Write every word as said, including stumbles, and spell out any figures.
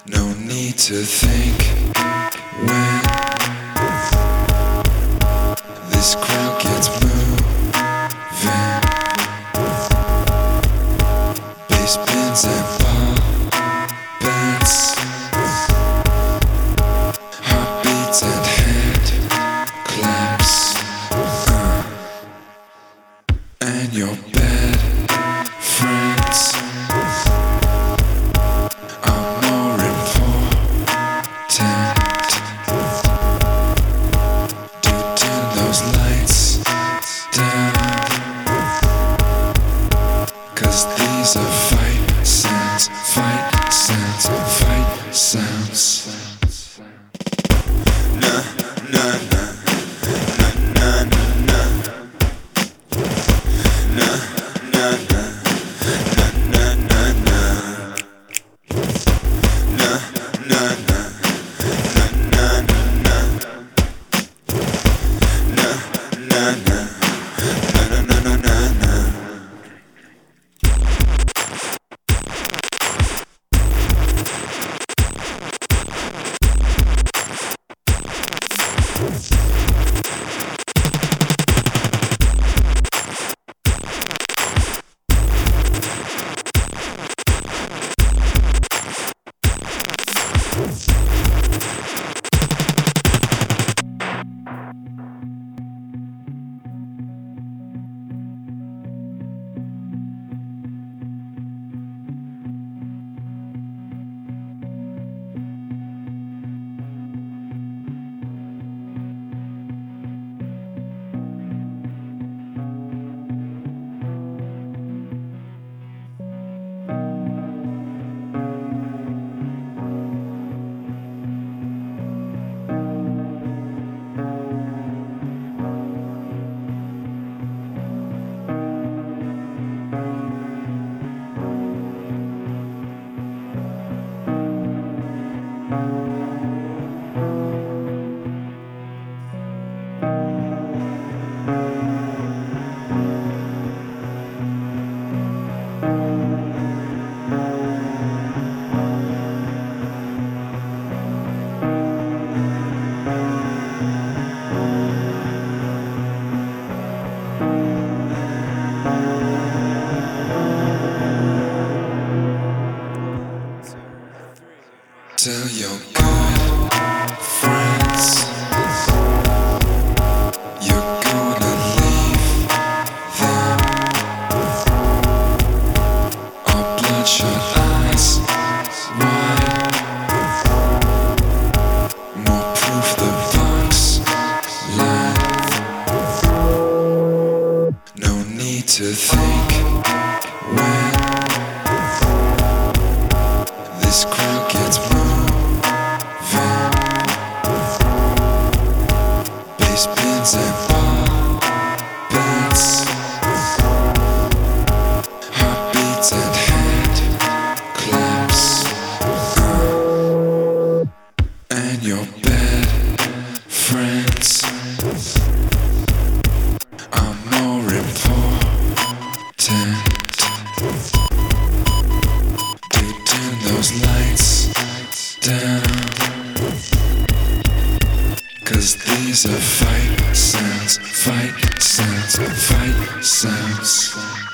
No need to think when this crowd gets moving. Bass pins and ball bends, heartbeats and hand claps, uh, and your bad friends are more important. Do turn those lights down, 'cause these are fight sounds, fight sounds, fight sounds. Na na na na na na na na na na na na na na na na na na na na Tell your good friends you're gonna leave them. Our bloodshot eyes wide, more proof the box live. No need to think when this crowd gets moving. Bass pins and ball bends, heartbeats and hand claps, uh, and your bad friends are more important. Do turn those lights down, 'cause these are fight sounds, fight sounds, fight sounds.